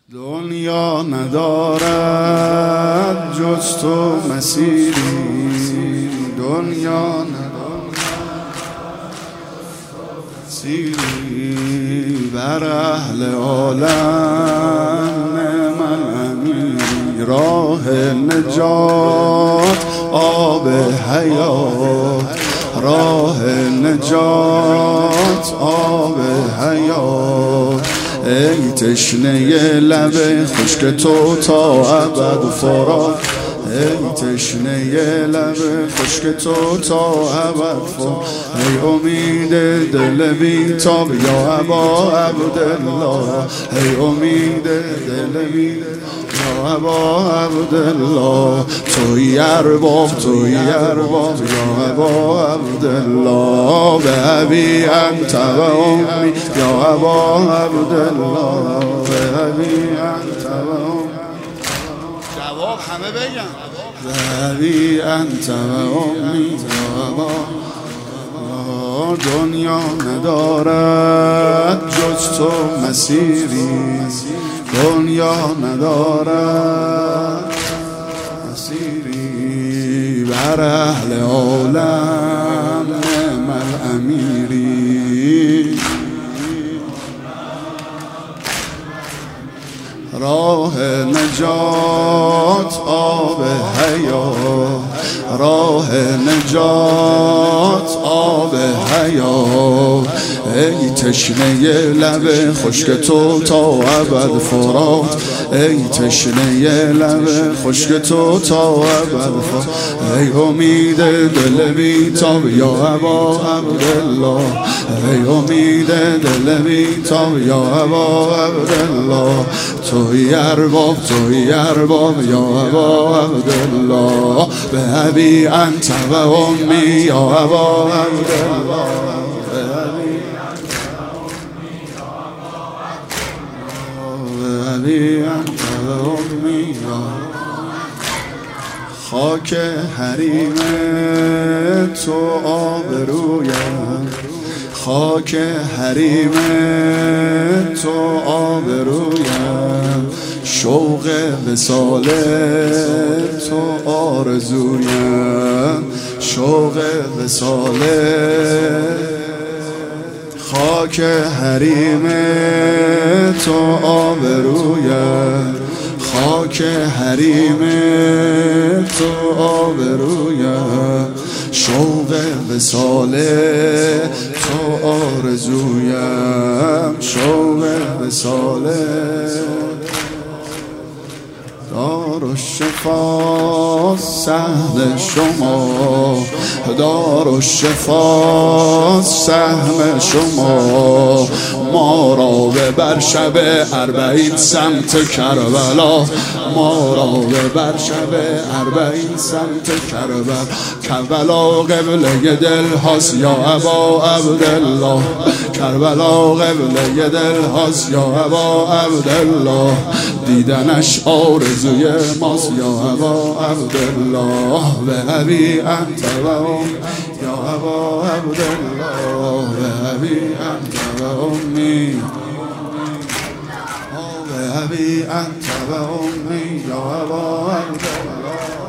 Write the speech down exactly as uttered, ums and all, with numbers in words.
دنیا ندارد جز تو مسیری، دنیا ندارد مسیری، بر اهل عالم من امیری. راه نجات آب حیات، راه نجات آب حیات. ای تشنه لب خشک تو تا ابد فرات، ای تشنه لب خشک تو تا ابد فرات. ای امید دل بیتاب یا ابا عبدالله، ای امید دل بیتاب یا ابا عبدالله. توی ارباب توی ارباب یا ابا عبدالله، به ابی انت و امی یا ابا عبدالله، به ابی انت و امی. جواب همه بگن به ابی انت و امی یا ابا. دنیا ندارد جز تو مسیری، دنیا ندارد مسیری، بر اهل عالم من امیری. راه نجات آب حیات، راه نجات آب حیات. ای تشنه لب خشک تو تا ابد فرات، ای تشنه لب خشک تو تا ابد فرات. ای امید دل بیتاب یا ابا عبدالله، ای امید دل بیتاب یا ابا عبدالله. توی ارباب توی ارباب یا ابا عبدالله، به ابی انت و امی یا ابا عبدالله، به ابی ابی انت و امی یا. خاک حریم تو آبرویم، خاک حریم تو آبرویم. شوق وصال تو آرزویم، شوق وصال. خاک حریم تو آبرویم، خاک حریم تو آبرویم. شوق وصال تو آرزویم، شوق وصال. دارالشفا سهم شما، دارالشفا سهم شما. ما را ببر شب اربعین سمت کربلا، ما را ببر شب اربعین سمت کربلا. کربلا قبله دل هاست یا ابا عبدالله، کربلا قبله دل هاست یا ابا عبدالله. دیدنش آرزوی ماست یا ابا عبدالله، به ابی انت و امی یا ابا عبدالله، به ابی انت و امی، به ابی انت و امی یا ابا عبدالله.